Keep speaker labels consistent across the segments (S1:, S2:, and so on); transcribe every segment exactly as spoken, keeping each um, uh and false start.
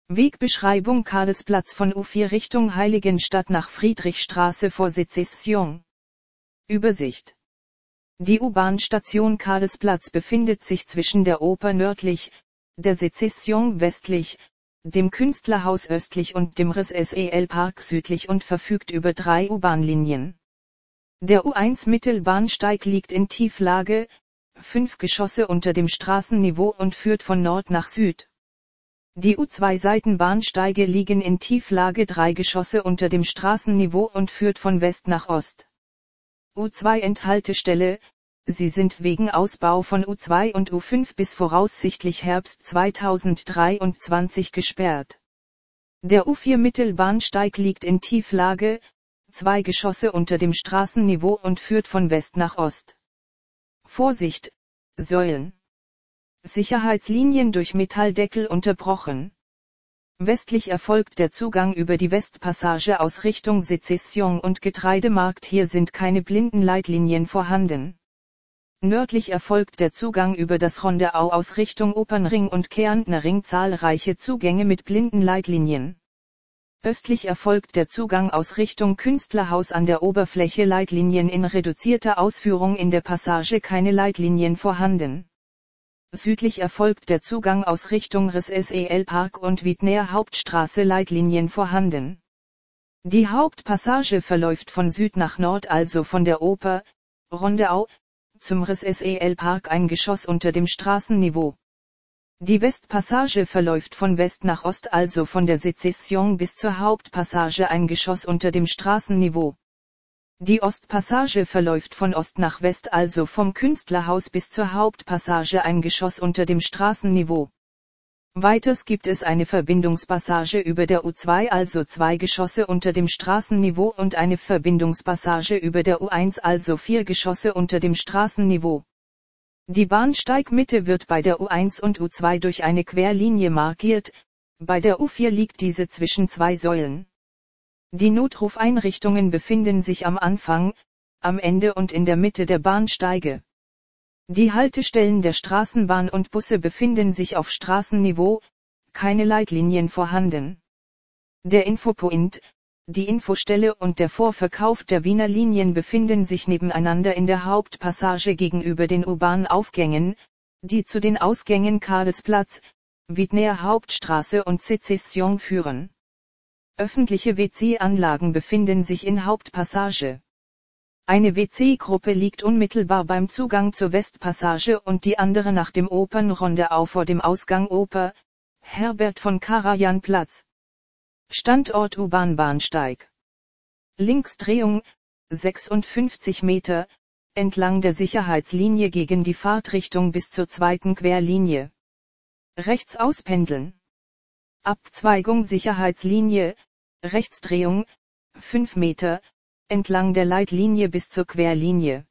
S1: Wegbeschreibung: Karlsplatz von U vier Richtung Heiligenstadt nach Friedrichstraße vor Sezession. Übersicht: Die U-Bahn-Station Karlsplatz befindet sich zwischen der Oper nördlich, der Sezession westlich, dem Künstlerhaus östlich und dem R S E L-Park südlich und verfügt über drei U-Bahn-Linien. Der U eins Mittelbahnsteig liegt in Tieflage, fünf Geschosse unter dem Straßenniveau und führt von Nord nach Süd. Die U zwei Seitenbahnsteige liegen in Tieflage, drei Geschosse unter dem Straßenniveau und führt von West nach Ost. U zwei Endhaltestelle: Sie sind wegen Ausbau von U zwei und U fünf bis voraussichtlich Herbst zweitausenddreiundzwanzig gesperrt. Der U vier Mittelbahnsteig liegt in Tieflage, zwei Geschosse unter dem Straßenniveau und führt von West nach Ost. Vorsicht: Säulen. Sicherheitslinien durch Metalldeckel unterbrochen. Westlich erfolgt der Zugang über die Westpassage aus Richtung Sezession und Getreidemarkt, hier sind keine Blindenleitlinien vorhanden. Nördlich erfolgt der Zugang über das Rondeau aus Richtung Opernring und Kärntner Ring, zahlreiche Zugänge mit Blindenleitlinien. Östlich erfolgt der Zugang aus Richtung Künstlerhaus an der Oberfläche, Leitlinien in reduzierter Ausführung, in der Passage keine Leitlinien vorhanden. Südlich erfolgt der Zugang aus Richtung R S E L-Park und Wiedner Hauptstraße, Leitlinien vorhanden. Die Hauptpassage verläuft von Süd nach Nord, also von der Oper, Rondeau, zum R S E L-Park, ein Geschoss unter dem Straßenniveau. Die Westpassage verläuft von West nach Ost, also von der Sezession bis zur Hauptpassage, ein Geschoss unter dem Straßenniveau. Die Ostpassage verläuft von Ost nach West, also vom Künstlerhaus bis zur Hauptpassage, ein Geschoss unter dem Straßenniveau. Weiters gibt es eine Verbindungspassage über der U zwei, also zwei Geschosse unter dem Straßenniveau, und eine Verbindungspassage über der U eins, also vier Geschosse unter dem Straßenniveau. Die Bahnsteigmitte wird bei der U eins und U zwei durch eine Querlinie markiert, bei der U vier liegt diese zwischen zwei Säulen. Die Notrufeinrichtungen befinden sich am Anfang, am Ende und in der Mitte der Bahnsteige. Die Haltestellen der Straßenbahn und Busse befinden sich auf Straßenniveau, keine Leitlinien vorhanden. Der Infopoint, die Infostelle und der Vorverkauf der Wiener Linien befinden sich nebeneinander in der Hauptpassage gegenüber den U-Bahn-Aufgängen, die zu den Ausgängen Karlsplatz, Wiedner Hauptstraße und Sezession führen. Öffentliche W C-Anlagen befinden sich in Hauptpassage. Eine W C-Gruppe liegt unmittelbar beim Zugang zur Westpassage und die andere nach dem Opernrondeau vor dem Ausgang Oper, Herbert von Karajan Platz. Standort U-Bahn-Bahnsteig. Linksdrehung, sechsundfünfzig Meter, entlang der Sicherheitslinie gegen die Fahrtrichtung bis zur zweiten Querlinie. Rechts auspendeln. Abzweigung Sicherheitslinie, Rechtsdrehung, fünf Meter, entlang der Leitlinie bis zur Querlinie.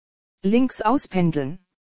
S1: Links auspendeln.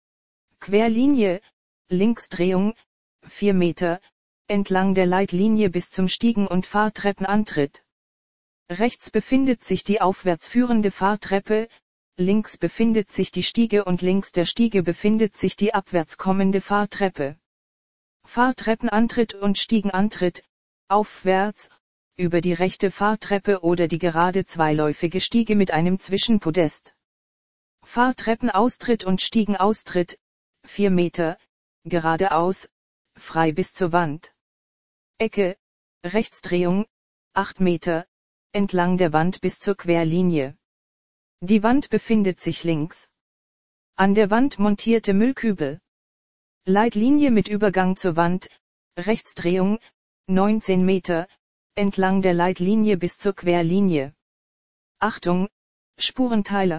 S1: Querlinie, Linksdrehung, vier Meter, entlang der Leitlinie bis zum Stiegen- und Fahrtreppenantritt. Rechts befindet sich die aufwärts führende Fahrtreppe, links befindet sich die Stiege und links der Stiege befindet sich die abwärts kommende Fahrtreppe. Fahrtreppenantritt und Stiegenantritt, aufwärts, über die rechte Fahrtreppe oder die gerade zweiläufige Stiege mit einem Zwischenpodest. Fahrtreppenaustritt und Stiegenaustritt, vier Meter, geradeaus, frei bis zur Wand. Ecke, Rechtsdrehung, acht Meter, entlang der Wand bis zur Querlinie. Die Wand befindet sich links. An der Wand montierte Müllkübel. Leitlinie mit Übergang zur Wand, Rechtsdrehung, neunzehn Meter, entlang der Leitlinie bis zur Querlinie. Achtung, Spurenteiler.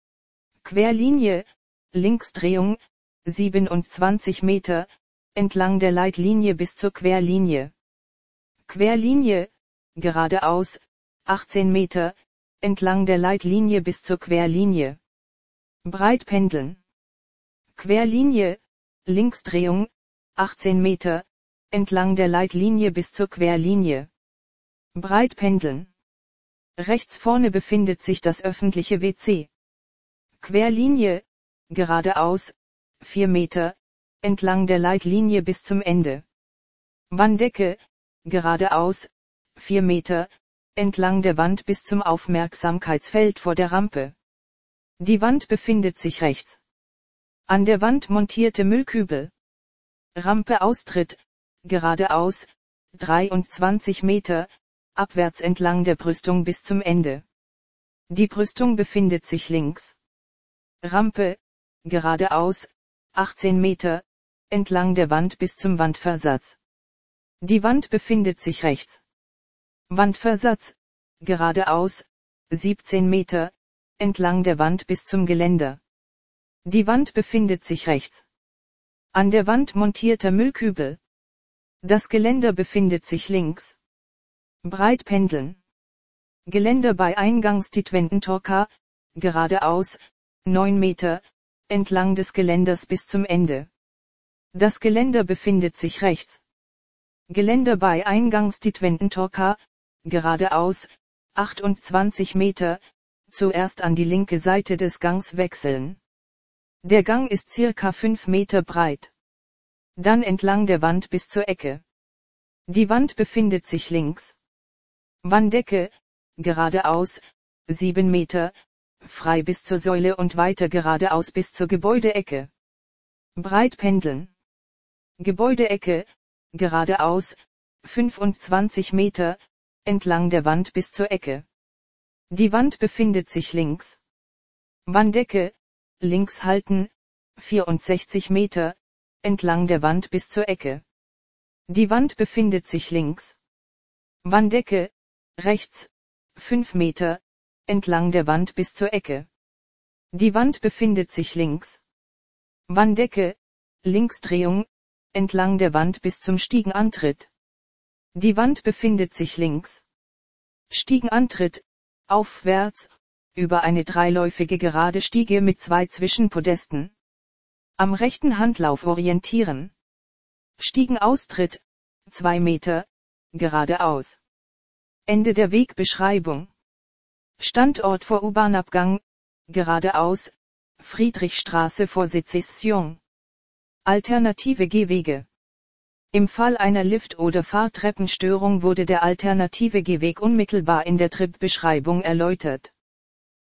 S1: Querlinie, Linksdrehung, siebenundzwanzig Meter, entlang der Leitlinie bis zur Querlinie. Querlinie, geradeaus, achtzehn Meter, entlang der Leitlinie bis zur Querlinie. Breitpendeln. Querlinie, Linksdrehung, achtzehn Meter, entlang der Leitlinie bis zur Querlinie. Breitpendeln. Rechts vorne befindet sich das öffentliche W C. Querlinie, geradeaus, vier Meter, entlang der Leitlinie bis zum Ende. Wanddecke, geradeaus, vier Meter, entlang der Wand bis zum Aufmerksamkeitsfeld vor der Rampe. Die Wand befindet sich rechts. An der Wand montierte Müllkübel. Rampe Austritt, geradeaus, dreiundzwanzig Meter, abwärts entlang der Brüstung bis zum Ende. Die Brüstung befindet sich links. Rampe, geradeaus, achtzehn Meter, entlang der Wand bis zum Wandversatz. Die Wand befindet sich rechts. Wandversatz, geradeaus, siebzehn Meter, entlang der Wand bis zum Geländer. Die Wand befindet sich rechts. An der Wand montierter Müllkübel. Das Geländer befindet sich links. Breit pendeln. Geländer bei Eingangstitwententorka, geradeaus, neun Meter, entlang des Geländers bis zum Ende. Das Geländer befindet sich rechts. Geländer bei Eingangstitwententorka, geradeaus, achtundzwanzig Meter, zuerst an die linke Seite des Gangs wechseln. Der Gang ist circa fünf Meter breit. Dann entlang der Wand bis zur Ecke. Die Wand befindet sich links. Wanddecke, geradeaus, sieben Meter, frei bis zur Säule und weiter geradeaus bis zur Gebäudeecke. Breit pendeln. Gebäudeecke, geradeaus, fünfundzwanzig Meter, entlang der Wand bis zur Ecke. Die Wand befindet sich links. Wanddecke, links halten, vierundsechzig Meter, entlang der Wand bis zur Ecke. Die Wand befindet sich links. Wanddecke, rechts, fünf Meter, entlang der Wand bis zur Ecke. Die Wand befindet sich links. Wanddecke, Linksdrehung, entlang der Wand bis zum Stiegenantritt. Die Wand befindet sich links. Stiegenantritt, aufwärts, über eine dreiläufige gerade Stiege mit zwei Zwischenpodesten. Am rechten Handlauf orientieren. Stiegenaustritt, zwei Meter, geradeaus. Ende der Wegbeschreibung. Standort vor U-Bahn-Abgang, geradeaus, Friedrichstraße vor Sezession. Alternative Gehwege. Im Fall einer Lift- oder Fahrtreppenstörung wurde der alternative Gehweg unmittelbar in der Tripbeschreibung erläutert.